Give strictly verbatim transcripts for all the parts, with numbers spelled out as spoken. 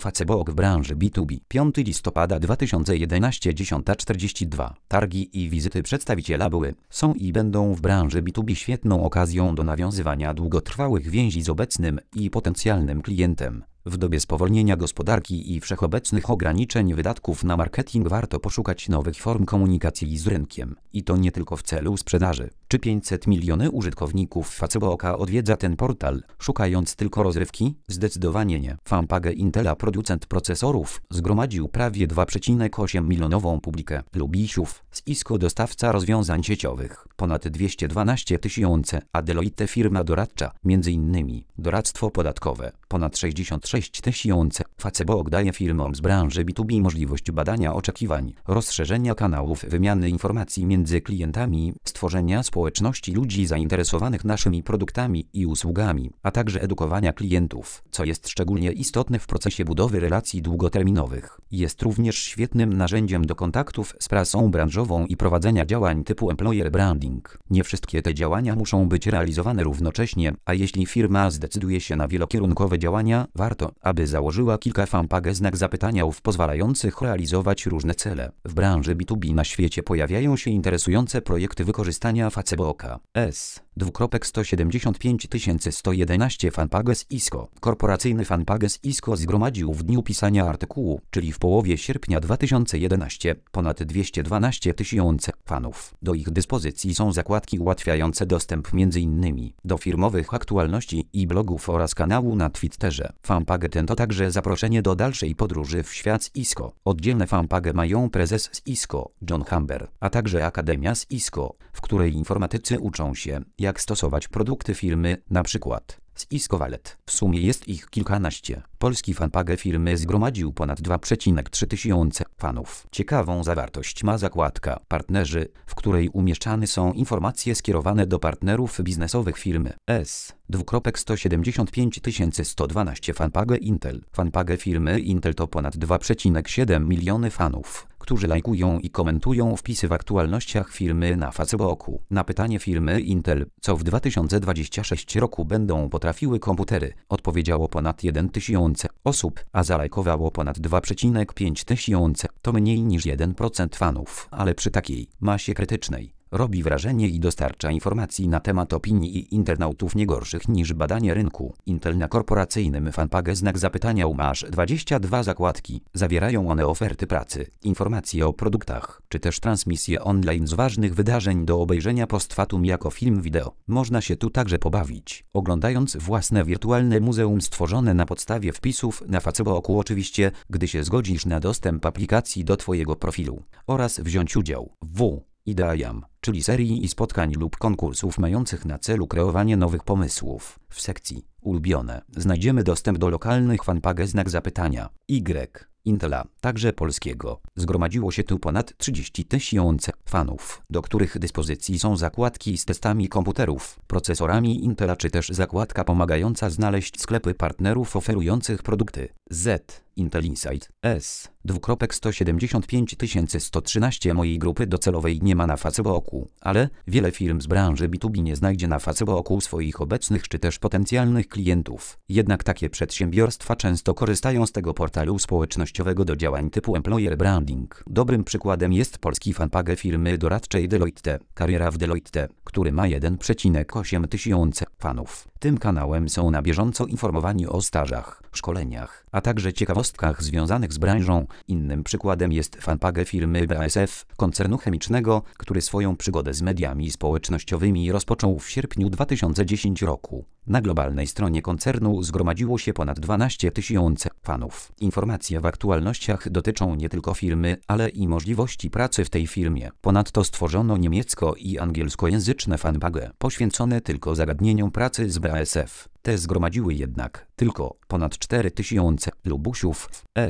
Facebook w branży B dwa B. piątego listopada dwa tysiące jedenastego, dziesiąta czterdzieści dwa. Targi i wizyty przedstawiciela były, są i będą w branży B dwa B świetną okazją do nawiązywania długotrwałych więzi z obecnym i potencjalnym klientem. W dobie spowolnienia gospodarki i wszechobecnych ograniczeń wydatków na marketing warto poszukać nowych form komunikacji z rynkiem. I to nie tylko w celu sprzedaży. Czy pięćset milionów użytkowników Facebooka odwiedza ten portal, szukając tylko rozrywki? Zdecydowanie nie. Fanpage Intela, producent procesorów, zgromadził prawie dwa przecinek osiem milionową publikę. Lubisiów, Cisco, dostawca rozwiązań sieciowych, ponad dwieście dwanaście tysięcy, a Deloitte, firma doradcza, między innymi doradztwo podatkowe, ponad sześćdziesiąt sześć tysięcy. Facebook daje firmom z branży B dwa B możliwość badania oczekiwań, rozszerzenia kanałów wymiany informacji między klientami, stworzenia społeczności ludzi zainteresowanych naszymi produktami i usługami, a także edukowania klientów, co jest szczególnie istotne w procesie budowy relacji długoterminowych. Jest również świetnym narzędziem do kontaktów z prasą branżową i prowadzenia działań typu employer branding. Nie wszystkie te działania muszą być realizowane równocześnie, a jeśli firma zdecyduje się na wielokierunkowe działania, warto, aby założyła kilka fanpage znak zapytania pozwalających realizować różne cele. W branży B dwa B na świecie pojawiają się interesujące projekty wykorzystania Facebooka. S. sto siedemdziesiąt pięć tysięcy sto jedenaście Fanpages Cisco. Korporacyjny Fanpages Cisco zgromadził w dniu pisania artykułu, czyli w połowie sierpnia dwa tysiące jedenastego, ponad dwieście dwanaście tysięcy fanów. Do ich dyspozycji są zakładki ułatwiające dostęp między innymi do firmowych aktualności i blogów oraz kanału na Twitterze. Fanpage ten to także zaproszenie do dalszej podróży w świat Cisco. Oddzielne fanpage mają prezes z Cisco, John Humber, a także Akademia z Cisco, w której informatycy uczą się, jak stosować produkty firmy, na przykład z Cisco Wallet. W sumie jest ich kilkanaście. Polski fanpage firmy zgromadził ponad dwa przecinek trzy tysiące fanów. Ciekawą zawartość ma zakładka Partnerzy, w której umieszczane są informacje skierowane do partnerów biznesowych firmy. S. sto siedemdziesiąt pięć tysięcy sto dwanaście Fanpage Intel. Fanpage firmy Intel to ponad dwa przecinek siedem miliony fanów, którzy lajkują i komentują wpisy w aktualnościach firmy na Facebooku. Na pytanie firmy Intel, co w dwa tysiące dwudziestym szóstym roku będą potrafiły komputery, odpowiedziało ponad jeden tysiąc osób, a zalajkowało ponad dwa przecinek pięć tysiące. To mniej niż jeden procent fanów, ale przy takiej masie krytycznej robi wrażenie i dostarcza informacji na temat opinii i internautów nie gorszych niż badanie rynku. Intel na korporacyjnym fanpage znak zapytania masz dwadzieścia dwa zakładki. Zawierają one oferty pracy, informacje o produktach, czy też transmisje online z ważnych wydarzeń do obejrzenia post factum jako film wideo. Można się tu także pobawić, oglądając własne wirtualne muzeum stworzone na podstawie wpisów na Facebooku, oczywiście, gdy się zgodzisz na dostęp aplikacji do Twojego profilu, oraz wziąć udział w Ideajam, czyli serii i spotkań lub konkursów mających na celu kreowanie nowych pomysłów. W sekcji Ulubione znajdziemy dostęp do lokalnych fanpage znak zapytania Y. Intela, także polskiego. Zgromadziło się tu ponad trzydzieści tysięcy fanów, do których dyspozycji są zakładki z testami komputerów, procesorami Intela, czy też zakładka pomagająca znaleźć sklepy partnerów oferujących produkty. Z. Intel Insight. S. sto siedemdziesiąt pięć tysięcy sto trzynaście mojej grupy docelowej nie ma na Facebooku, ale wiele firm z branży B dwa B nie znajdzie na Facebooku swoich obecnych czy też potencjalnych klientów. Jednak takie przedsiębiorstwa często korzystają z tego portalu społecznościowego do działań typu employer branding. Dobrym przykładem jest polski fanpage firmy doradczej Deloitte, Kariera w Deloitte, który ma jeden przecinek osiem tysiąca fanów. Tym kanałem są na bieżąco informowani o stażach, szkoleniach, a także ciekawostkach związanych z branżą. Innym przykładem jest fanpage firmy B A S F, koncernu chemicznego, który swoją przygodę z mediami społecznościowymi rozpoczął w sierpniu dwa tysiące dziesiątego roku. Na globalnej stronie koncernu zgromadziło się ponad dwanaście tysięcy fanów. Informacje w aktualnościach dotyczą nie tylko firmy, ale i możliwości pracy w tej firmie. Ponadto stworzono niemiecko- i angielskojęzyczne fanpage poświęcone tylko zagadnieniom pracy z B A S F. Te zgromadziły jednak tylko ponad cztery tysiące lubusiów. S.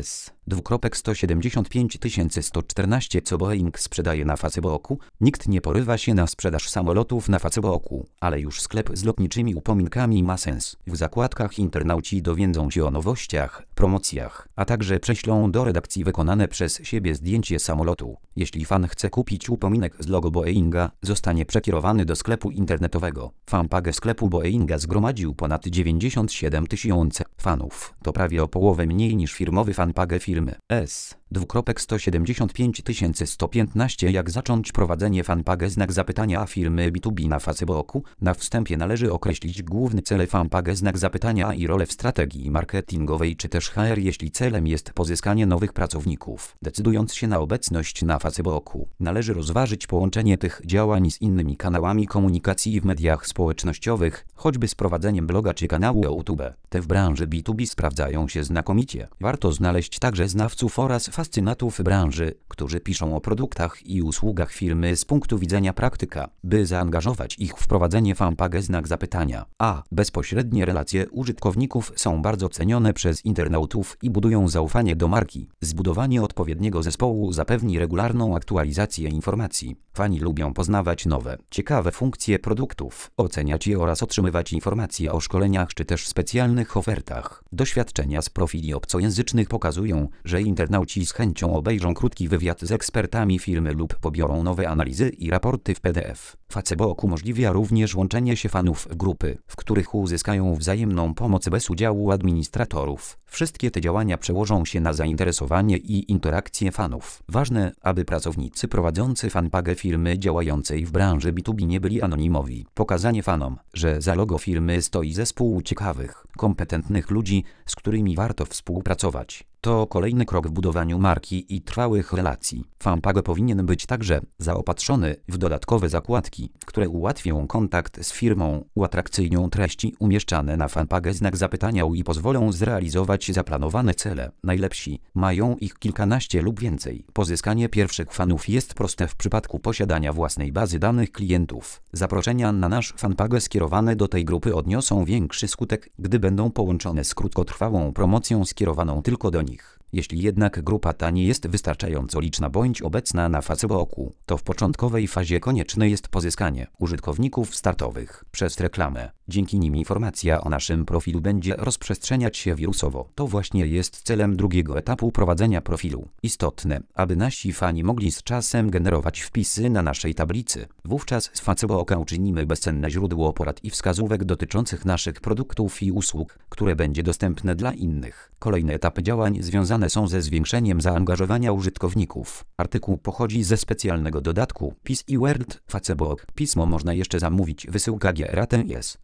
Dwukropek sto siedemdziesiąt pięć tysięcy sto czternaście co Boeing sprzedaje na Facebooku. Nikt nie porywa się na sprzedaż samolotów na Facebooku, ale już sklep z lotniczymi upominkami ma sens. W zakładkach internauci dowiedzą się o nowościach, promocjach, a także prześlą do redakcji wykonane przez siebie zdjęcie samolotu. Jeśli fan chce kupić upominek z logo Boeinga, zostanie przekierowany do sklepu internetowego. Fanpage sklepu Boeinga zgromadził ponad dziewięćdziesiąt siedem tysięcy fanów. To prawie o połowę mniej niż firmowy fanpage firmy S. Dwukropek sto siedemdziesiąt pięć tysięcy sto piętnaście Jak zacząć prowadzenie fanpage znak zapytania firmy B dwa B na Facebooku? Na wstępie należy określić główny cel fanpage znak zapytania i rolę w strategii marketingowej czy też H R, jeśli celem jest pozyskanie nowych pracowników. Decydując się na obecność na Facebooku, należy rozważyć połączenie tych działań z innymi kanałami komunikacji w mediach społecznościowych, choćby z prowadzeniem bloga czy kanału YouTube. Te w branży B dwa B sprawdzają się znakomicie. Warto znaleźć także znawców oraz fascynatów branży, którzy piszą o produktach i usługach firmy z punktu widzenia praktyka, by zaangażować ich w prowadzenie fanpage znak zapytania. A bezpośrednie relacje użytkowników są bardzo cenione przez internautów i budują zaufanie do marki. Zbudowanie odpowiedniego zespołu zapewni regularną aktualizację informacji. Fani lubią poznawać nowe, ciekawe funkcje produktów, oceniać je oraz otrzymywać informacje o szkoleniach czy też specjalnych ofertach. Doświadczenia z profili obcojęzycznych pokazują, że internauci z chęcią obejrzą krótki wywiad z ekspertami firmy lub pobiorą nowe analizy i raporty w P D F. Facebook umożliwia również łączenie się fanów w grupy, w których uzyskają wzajemną pomoc bez udziału administratorów. Wszystkie te działania przełożą się na zainteresowanie i interakcje fanów. Ważne, aby pracownicy prowadzący fanpage firmy działającej w branży B dwa B nie byli anonimowi. Pokazanie fanom, że za logo firmy stoi zespół ciekawych, kompetentnych ludzi, z którymi warto współpracować. To kolejny krok w budowaniu marki i trwałych relacji. Fanpage powinien być także zaopatrzony w dodatkowe zakładki, które ułatwią kontakt z firmą, uatrakcyjnią treści umieszczane na fanpage znak zapytania i pozwolą zrealizować zaplanowane cele. Najlepsi mają ich kilkanaście lub więcej. Pozyskanie pierwszych fanów jest proste w przypadku posiadania własnej bazy danych klientów. Zaproszenia na nasz fanpage skierowane do tej grupy odniosą większy skutek, gdy będą połączone z krótkotrwałą promocją skierowaną tylko do nich. Jeśli jednak grupa ta nie jest wystarczająco liczna bądź obecna na Facebooku, to w początkowej fazie konieczne jest pozyskanie użytkowników startowych przez reklamę. Dzięki nim informacja o naszym profilu będzie rozprzestrzeniać się wirusowo. To właśnie jest celem drugiego etapu prowadzenia profilu. Istotne, aby nasi fani mogli z czasem generować wpisy na naszej tablicy. Wówczas z Facebooka uczynimy bezcenne źródło porad i wskazówek dotyczących naszych produktów i usług, które będzie dostępne dla innych. Kolejne etapy działań związane są ze zwiększeniem zaangażowania użytkowników. Artykuł pochodzi ze specjalnego dodatku P I S i World Facebook. Pismo można jeszcze zamówić, wysyłka G R A T S.